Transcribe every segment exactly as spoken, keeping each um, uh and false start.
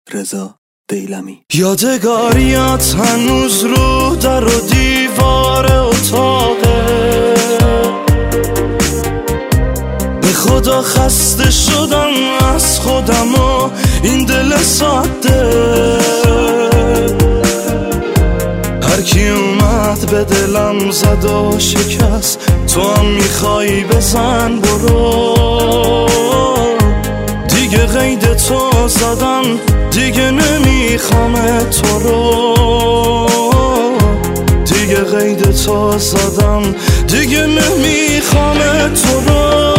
رضا دیلمی. یادگاریات هنوز رو در و دیوار اتاقه، به خدا خسته شدم از خودم و این دل ساده. هر کی اومد به دلم زد و شکست، تو هم میخوای بزن برو. دیگه قید تو زدم، دیگه نمیخوام تو رو. دیگه قید تو زدم، دیگه نمیخوام تو رو.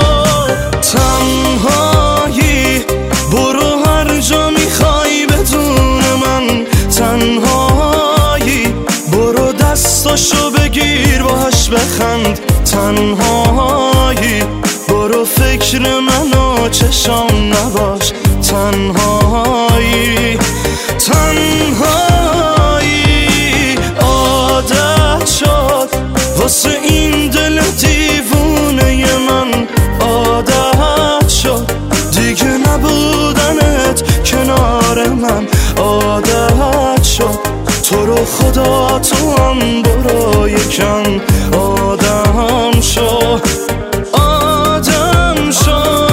تنهایی برو هر جا میخوای بدون من. تنهایی برو دستاشو بگیر باهاش بخند. تنهایی برو فکر منو چشام نباش. تنهایی تنهایی عادت شد واسه این دل دیوونه من. عادت شد دیگه نبودنت کنار من. عادت شد تو رو خدا تو هم برو یکم آدم شو. آدم شو.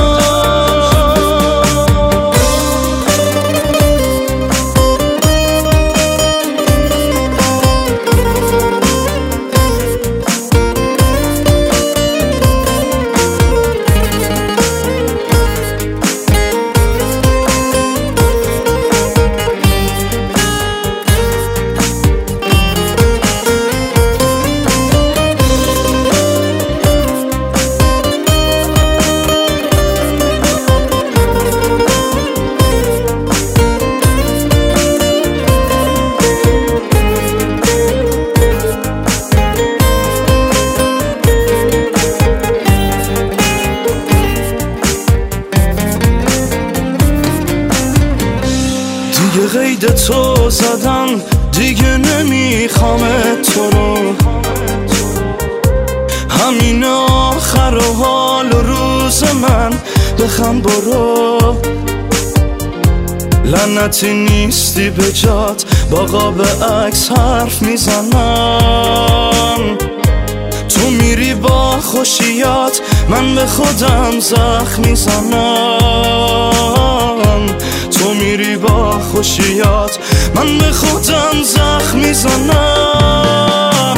دیگه قید تو زدم، دیگه نمیخوام تو رو. همین آخر و حال و روز من بخم برو. لعنتی نیستی به جات، با قاب عکس حرف میزنم. تو میری با خوشیات، من به خودم زخم میزنم. تو میری با خوشیات، من به خودم زخم میزنم.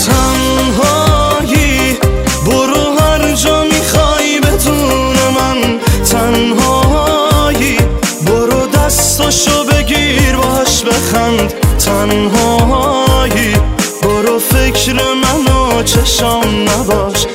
تنهایی برو هر جا میخوای بدون من. تنهایی برو دستاشو بگیر باهاش بخند. تنهایی برو فکر منو چشام نباش.